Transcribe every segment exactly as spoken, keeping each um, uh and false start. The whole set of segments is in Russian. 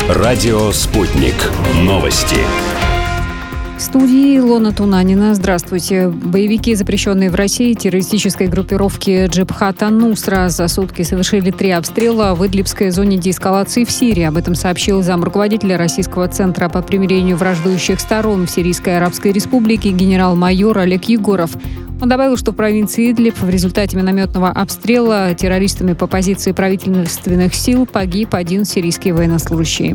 Радио «Спутник». Новости. В студии Илона Тунанина. Здравствуйте. Боевики, запрещенные в России террористической группировки Джебхат ан-Нусра, за сутки совершили три обстрела в Идлибской зоне деэскалации в Сирии. Об этом сообщил замруководителя Российского центра по примирению враждующих сторон в Сирийской Арабской Республике генерал-майор Олег Егоров. Он добавил, что в провинции Идлиб в результате минометного обстрела террористами по позиции правительственных сил погиб один сирийский военнослужащий.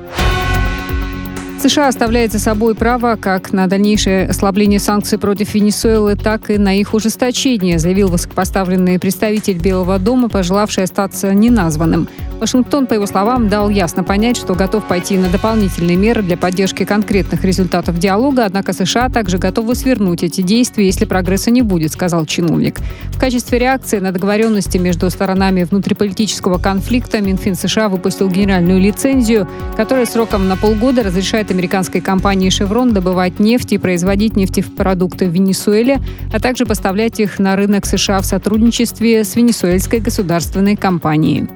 США оставляет за собой право как на дальнейшее ослабление санкций против Венесуэлы, так и на их ужесточение, заявил высокопоставленный представитель Белого дома, пожелавший остаться неназванным. Вашингтон, по его словам, дал ясно понять, что готов пойти на дополнительные меры для поддержки конкретных результатов диалога, однако США также готовы свернуть эти действия, если прогресса не будет, сказал чиновник. В качестве реакции на договоренности между сторонами внутриполитического конфликта Минфин США выпустил генеральную лицензию, которая сроком на полгода разрешает американской компании Chevron добывать нефть и производить нефтепродукты в Венесуэле, а также поставлять их на рынок США в сотрудничестве с венесуэльской государственной компанией.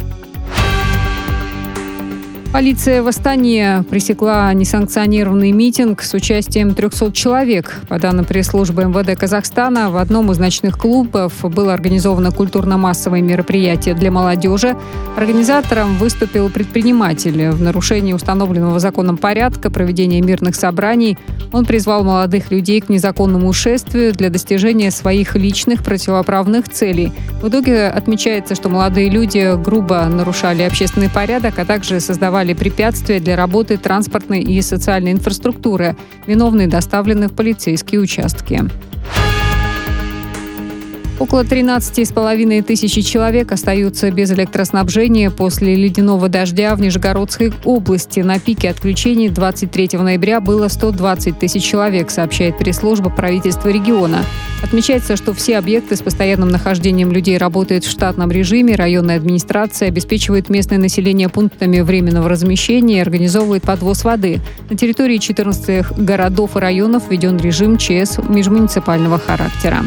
Полиция в Астане пресекла несанкционированный митинг с участием трехсот человек. По данным пресс-службы эм вэ дэ Казахстана, в одном из ночных клубов было организовано культурно-массовое мероприятие для молодежи. Организатором выступил предприниматель. В нарушении установленного законом порядка проведения мирных собраний он призвал молодых людей к незаконному шествию для достижения своих личных противоправных целей. В итоге отмечается, что молодые люди грубо нарушали общественный порядок, а также создавали препятствия для работы транспортной и социальной инфраструктуры. Виновные доставлены в полицейские участки. Около тринадцати с половиной тысячи человек остаются без электроснабжения после ледяного дождя в Нижегородской области. На пике отключений двадцать третьего ноября было сто двадцать тысяч человек, сообщает пресс-служба правительства региона. Отмечается, что все объекты с постоянным нахождением людей работают в штатном режиме. Районная администрация обеспечивает местное население пунктами временного размещения и организовывает подвоз воды. На территории четырнадцати городов и районов введен режим ЧС межмуниципального характера.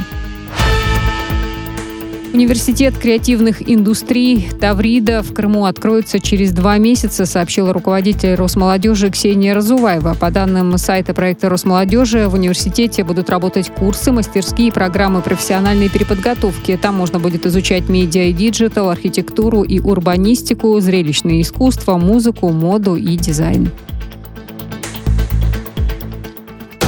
Университет креативных индустрий Таврида в Крыму откроется через два месяца, сообщила руководитель Росмолодежи Ксения Разуваева. По данным сайта проекта Росмолодежи, в университете будут работать курсы, мастерские, программы профессиональной переподготовки. Там можно будет изучать медиа и диджитал, архитектуру и урбанистику, зрелищное искусство, музыку, моду и дизайн.